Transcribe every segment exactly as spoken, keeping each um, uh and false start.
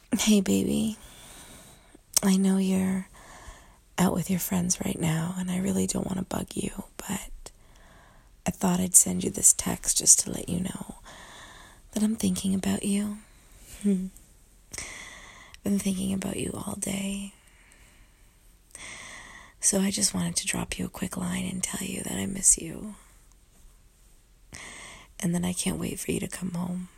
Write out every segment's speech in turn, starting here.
Hey, baby. I know you're out with your friends right now, and I really don't want to bug you, but I thought I'd send you this text just to let you know that I'm thinking about you. Hmm. I've been thinking about you all day. So I just wanted to drop you a quick line and tell you that I miss you. And that I can't wait for you to come home.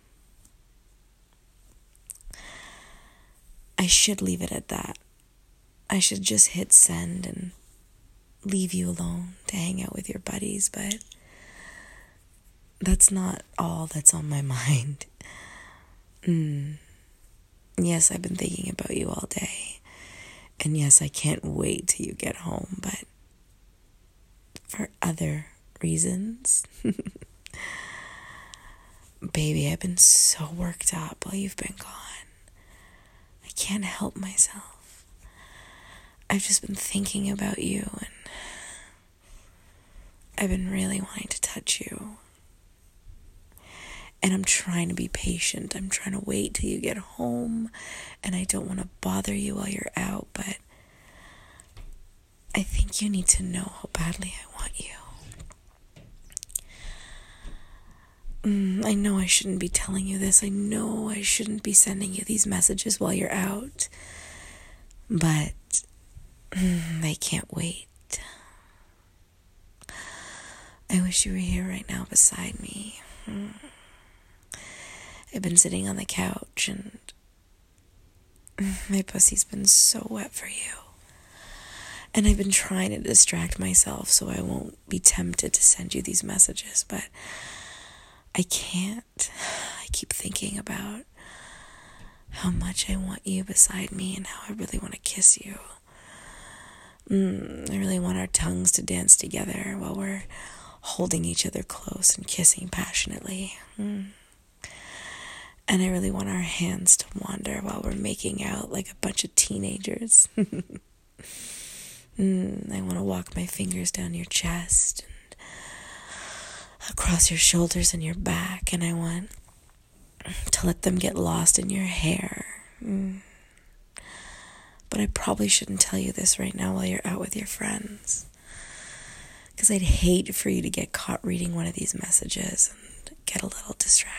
I should leave it at that. I should just hit send and leave you alone to hang out with your buddies, but that's not all that's on my mind. Mm. Yes, I've been thinking about you all day. And yes, I can't wait till you get home, but for other reasons. Baby, I've been so worked up while you've been gone. I can't help myself. I've just been thinking about you, and I've been really wanting to touch you. And I'm trying to be patient. I'm trying to wait till you get home, and I don't want to bother you while you're out, but I think you need to know how badly I want you. Mm, I know I shouldn't be telling you this. I know I shouldn't be sending you these messages while you're out, but mm, they can't wait. I wish you were here right now beside me. Mm. I've been sitting on the couch, and my pussy's been so wet for you. And I've been trying to distract myself so I won't be tempted to send you these messages, but I can't. I keep thinking about how much I want you beside me and how I really want to kiss you. Mm, I really want our tongues to dance together while we're holding each other close and kissing passionately. Mm. And I really want our hands to wander while we're making out like a bunch of teenagers. mm, I want to walk my fingers down your chest and across your shoulders and your back, and I want to let them get lost in your hair. Mm. But I probably shouldn't tell you this right now while you're out with your friends, because I'd hate for you to get caught reading one of these messages and get a little distracted.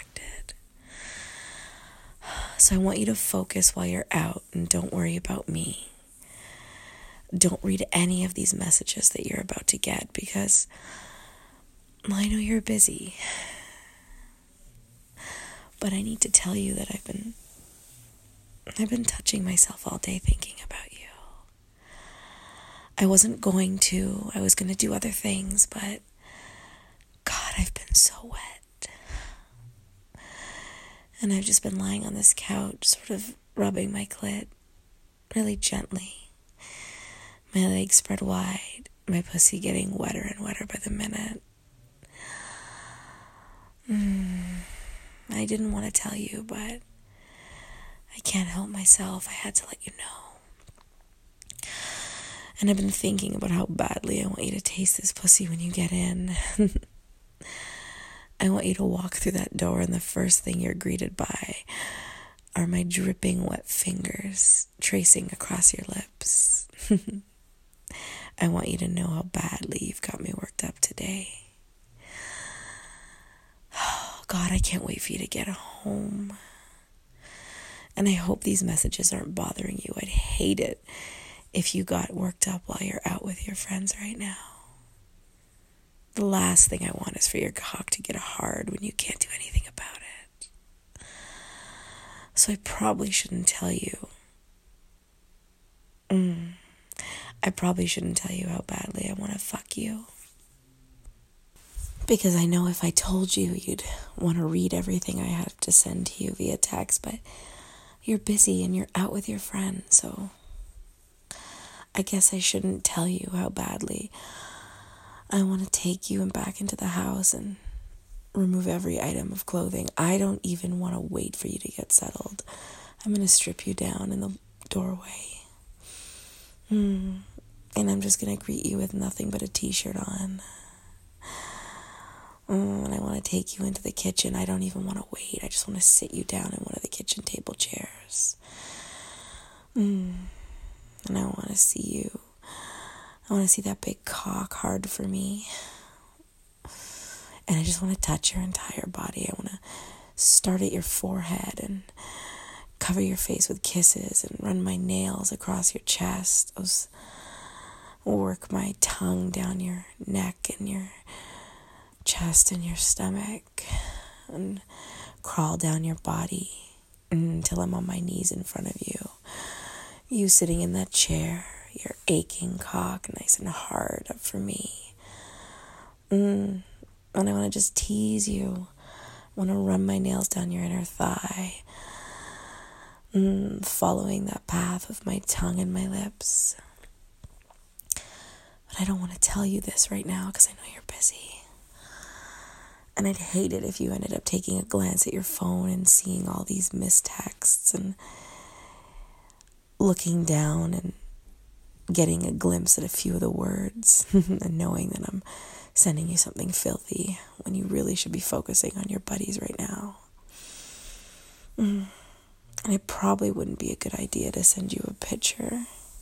So I want you to focus while you're out and don't worry about me. Don't read any of these messages that you're about to get, because well, I know you're busy. But I need to tell you that I've been I've been touching myself all day thinking about you. I wasn't going to. I was going to do other things, but God, I've been so wet. And I've just been lying on this couch, sort of rubbing my clit really gently. My legs spread wide, my pussy getting wetter and wetter by the minute. Mm, I didn't want to tell you, but I can't help myself. I had to let you know. And I've been thinking about how badly I want you to taste this pussy when you get in. I want you to walk through that door, and the first thing you're greeted by are my dripping wet fingers tracing across your lips. I want you to know how badly you've got me worked up today. Oh, God, I can't wait for you to get home. And I hope these messages aren't bothering you. I'd hate it if you got worked up while you're out with your friends right now. The last thing I want is for your cock to get hard when you can't do anything about it. So I probably shouldn't tell you. Mm. I probably shouldn't tell you how badly I want to fuck you. Because I know if I told you, you'd want to read everything I have to send to you via text, but you're busy and you're out with your friends, so I guess I shouldn't tell you how badly I want to take you and back into the house and remove every item of clothing. I don't even want to wait for you to get settled. I'm going to strip you down in the doorway. Mm. And I'm just going to greet you with nothing but a t-shirt on. Mm, and I want to take you into the kitchen. I don't even want to wait. I just want to sit you down in one of the kitchen table chairs. Mm, and I want to see you. I want to see that big cock hard for me. And I just want to touch your entire body. I want to start at your forehead and cover your face with kisses and run my nails across your chest. Those work my tongue down your neck and your chest and your stomach and crawl down your body until I'm on my knees in front of you. You sitting in that chair, your aching cock nice and hard up for me. Mm. And I want to just tease you. I want to run my nails down your inner thigh, mm, following that path with my tongue and my lips. But I don't want to tell you this right now because I know you're busy. And I'd hate it if you ended up taking a glance at your phone and seeing all these missed texts and looking down and getting a glimpse at a few of the words and knowing that I'm sending you something filthy when you really should be focusing on your buddies right now. Mm. And it probably wouldn't be a good idea to send you a picture.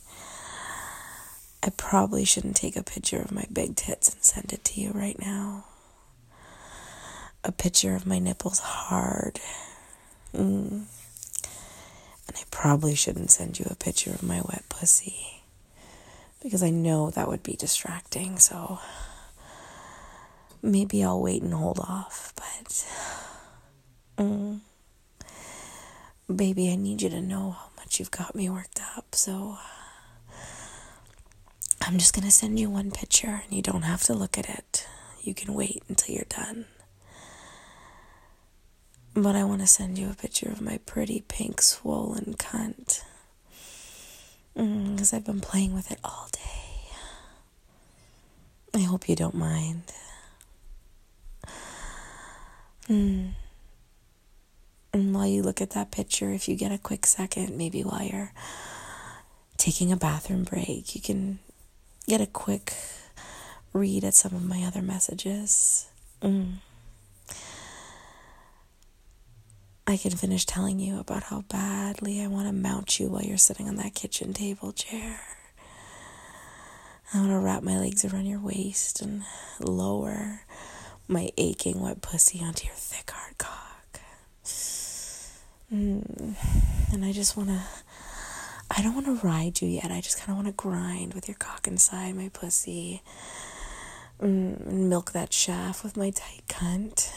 I probably shouldn't take a picture of my big tits and send it to you right now. A picture of my nipples hard. Mm. And I probably shouldn't send you a picture of my wet pussy, because I know that would be distracting, so maybe I'll wait and hold off, but mm, baby, I need you to know how much you've got me worked up, so I'm just gonna send you one picture and you don't have to look at it. You can wait until you're done. But I want to send you a picture of my pretty pink swollen cunt, because mm, I've been playing with it all day. I hope you don't mind. Mm. And while you look at that picture, if you get a quick second, maybe while you're taking a bathroom break, you can get a quick read at some of my other messages. Mm. I can finish telling you about how badly I want to mount you while you're sitting on that kitchen table chair. I want to wrap my legs around your waist and lower my aching wet pussy onto your thick hard cock. Mm. And I just want to, I don't want to ride you yet. I just kind of want to grind with your cock inside my pussy. Mm. And milk that shaft with my tight cunt.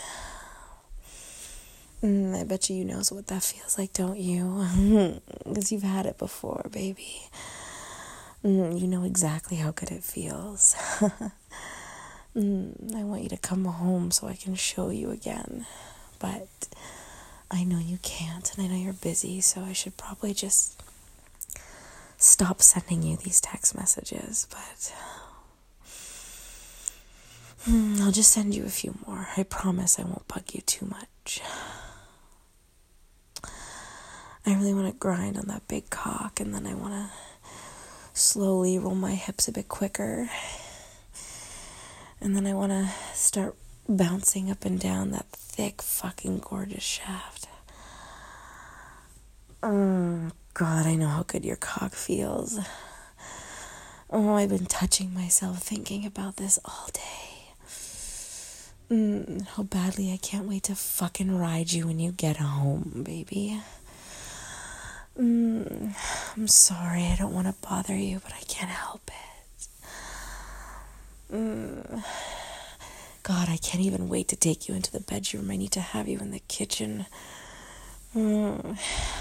Mm, I bet you you know what that feels like, don't you? Because you've had it before, baby. Mm, you know exactly how good it feels. mm, I want you to come home so I can show you again. But I know you can't, and I know you're busy, so I should probably just stop sending you these text messages. But mm, I'll just send you a few more. I promise I won't bug you too much. I really want to grind on that big cock, and then I want to slowly roll my hips a bit quicker. And then I want to start bouncing up and down that thick, fucking gorgeous shaft. Oh, God, I know how good your cock feels. Oh, I've been touching myself thinking about this all day. Mm, how badly I can't wait to fucking ride you when you get home, baby. Mm, I'm sorry, I don't want to bother you, but I can't help it. Mm. God, I can't even wait to take you into the bedroom. I need to have you in the kitchen. Mm.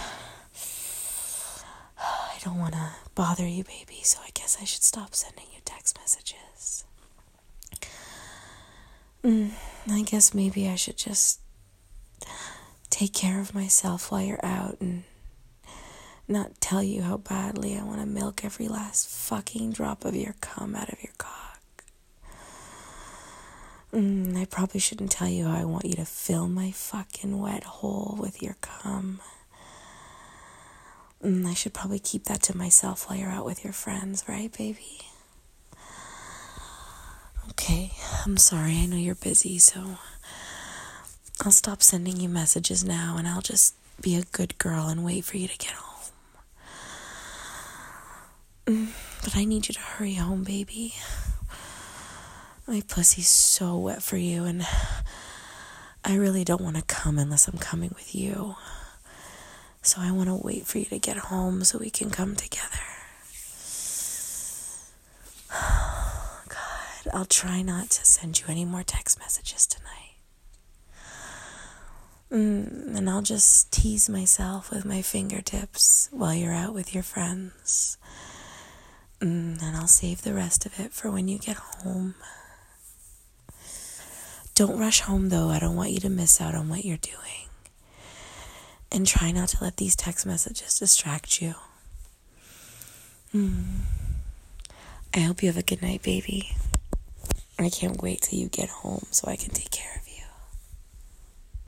I don't want to bother you, baby, so I guess I should stop sending you text messages. Mm. I guess maybe I should just take care of myself while you're out and not tell you how badly I want to milk every last fucking drop of your cum out of your cock. Mm, I probably shouldn't tell you how I want you to fill my fucking wet hole with your cum. Mm, I should probably keep that to myself while you're out with your friends, right, baby? Okay, I'm sorry. I know you're busy, so I'll stop sending you messages now and I'll just be a good girl and wait for you to get home. Mm, But I need you to hurry home, baby. My pussy's so wet for you, and I really don't want to come unless I'm coming with you. So I want to wait for you to get home so we can come together. God, I'll try not to send you any more text messages tonight. Mm, and I'll just tease myself with my fingertips while you're out with your friends. Mm, and I'll save the rest of it for when you get home. Don't rush home, though. I don't want you to miss out on what you're doing. And try not to let these text messages distract you. Mm. I hope you have a good night, baby. I can't wait till you get home so I can take care of you.